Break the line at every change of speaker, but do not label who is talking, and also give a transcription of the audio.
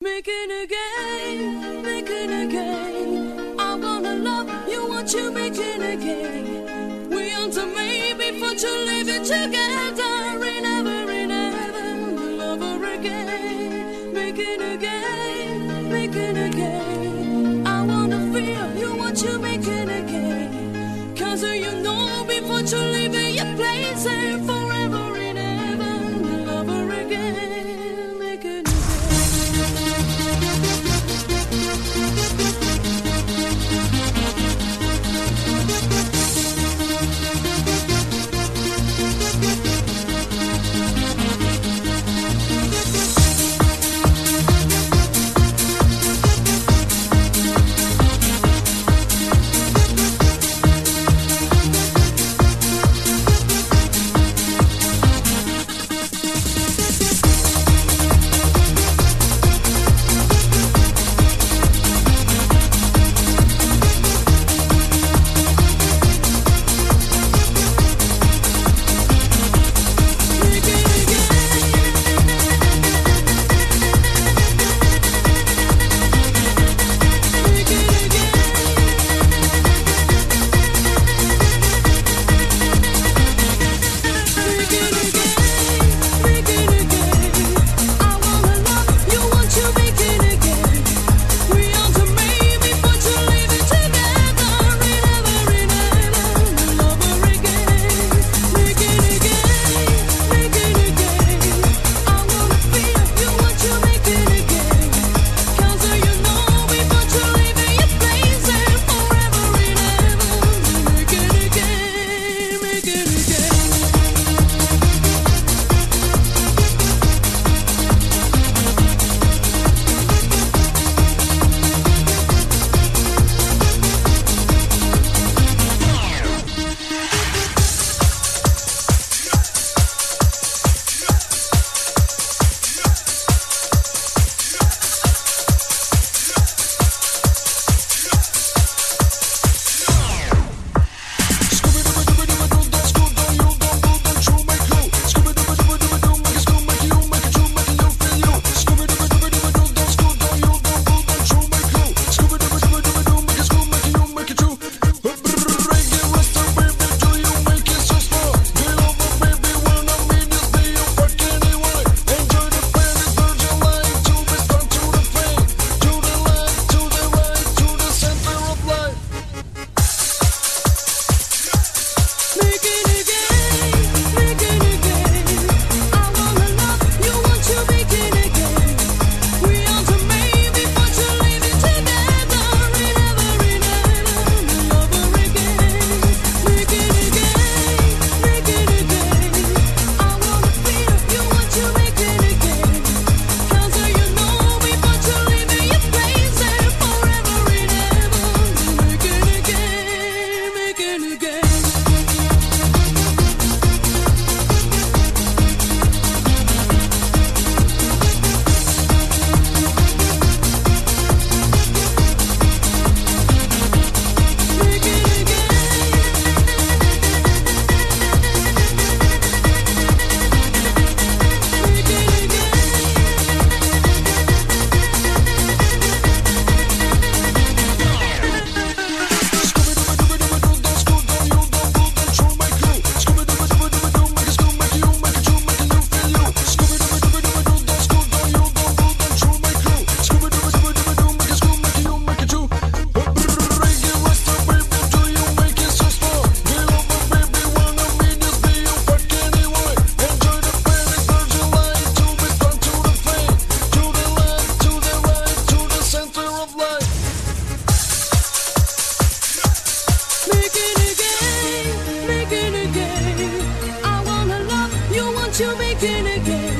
Making a game, making a game. I wanna love you, want you making a game. We want to maybe for to live it together in ever, love again. Making a game, making a game. I wanna feel you, want you making a game. Cause you know before to leave it, your place and forever in ever, love again. Making a you making a game.